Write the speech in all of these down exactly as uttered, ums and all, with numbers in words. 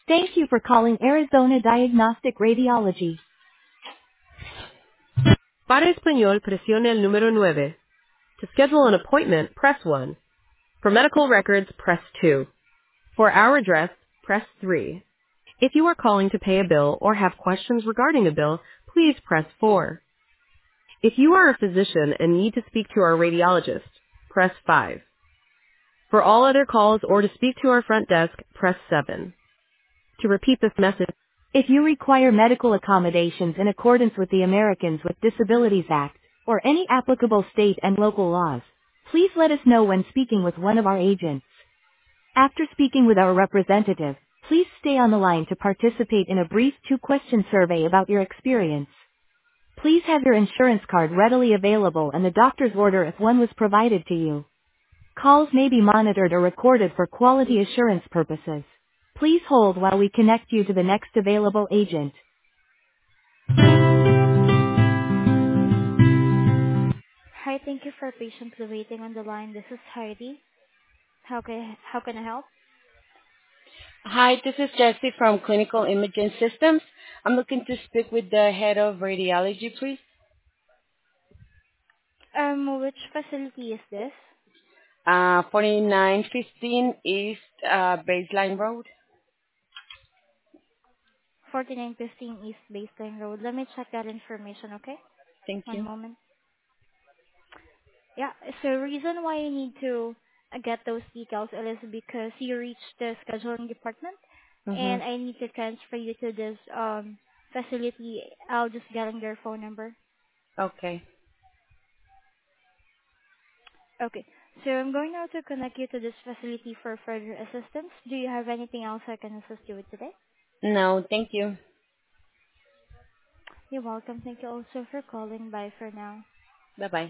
Thank you for calling Arizona Diagnostic Radiology. Para español, presione el número nueve. To schedule an appointment, press one. For medical records, press two. For our address, press three. If you are calling to pay a bill or have questions regarding a bill, please press four. If you are a physician and need to speak to our radiologist, press five. For all other calls or to speak to our front desk, press seven. To repeat this message, if you require medical accommodations in accordance with the Americans with Disabilities Act, or any applicable state and local laws, please let us know when speaking with one of our agents. After speaking with our representative, please stay on the line to participate in a brief two-question survey about your experience. Please have your insurance card readily available and the doctor's order if one was provided to you. Calls may be monitored or recorded for quality assurance purposes. Please hold while we connect you to the next available agent. Hi, thank you for patiently waiting on the line. This is Heidi. How can, how can I help? Hi, this is Jessie from Clinical Imaging Systems. I'm looking to speak with the head of radiology, please. Um, which facility is this? Uh, forty-nine fifteen East uh, Baseline Road. forty-nine fifteen East Baseline Road. Let me check that information, okay? Thank One you. moment. Yeah, so reason why you need to uh, get those details is because you reached the scheduling department Mm-hmm. and I need to transfer you to this um facility. I'll just get on their phone number. Okay. Okay. So I'm going now to connect you to this facility for further assistance. Do you have anything else I can assist you with today? No, thank you. You're welcome. Thank you also for calling. Bye for now. Bye-bye.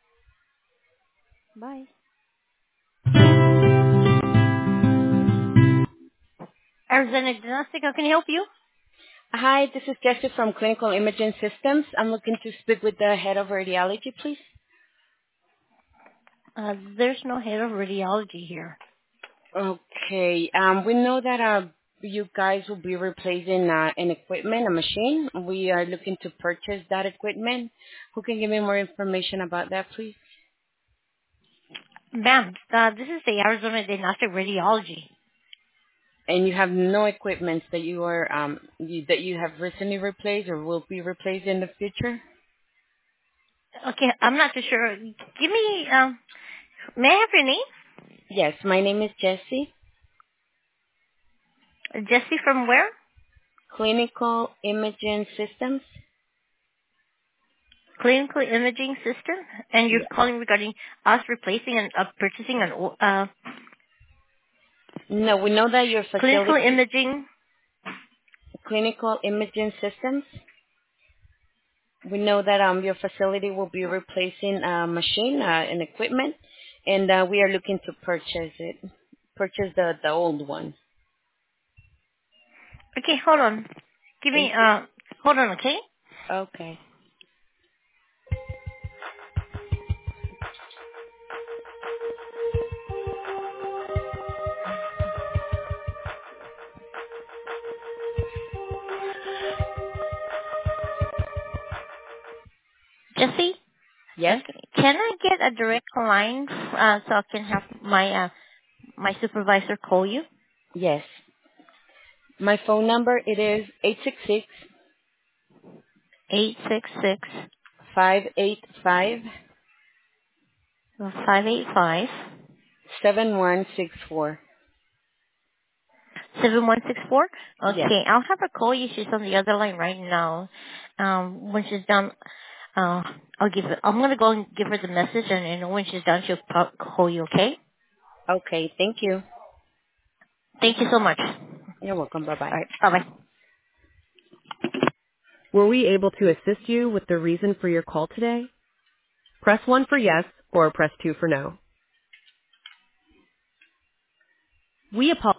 Bye. Arizona Diagnostic, how can I help you? Hi, this is Jessie from Clinical Imaging Systems. I'm looking to speak with the head of radiology, please. Uh, there's no head of radiology here. Okay. Um, we know that uh, you guys will be replacing uh, an equipment, a machine. We are looking to purchase that equipment. Who can give me more information about that, please? Ma'am, uh, this is the Arizona Diagnostic Radiology. And you have no equipment that you are um you, that you have recently replaced or will be replaced in the future? Okay, I'm not too sure. Give me, um, may I have your name? Yes, my name is Jessie. Jesse from where? Clinical Imaging Systems. Clinical Imaging System? And you're Yes. calling regarding us replacing and uh, purchasing an o- uh, No, we know that your clinical facility, imaging. Clinical Imaging Systems. We know that um your facility will be replacing a machine, uh, an equipment, and uh, we are looking to purchase it, purchase the the old one. Okay, hold on. Give me, Thank you. uh, hold on, okay? Okay. Jesse, Yes. okay. Can I get a direct line uh, so I can have my uh, my supervisor call you? Yes. My phone number it is eight six six Eight six six five eight five five eight five seven one six four. seven one six four. Yes. Okay, I'll have her call you. She's on the other line right now. Um, when she's done, uh, I'll give her. I'm gonna go and give her the message, and, and when she's done, she'll pro- call you. Okay? Okay. Thank you. Thank you so much. All You're welcome. Bye bye. right. Bye bye. Were we able to assist you with the reason for your call today? Press one for yes or press two for no. We apologize.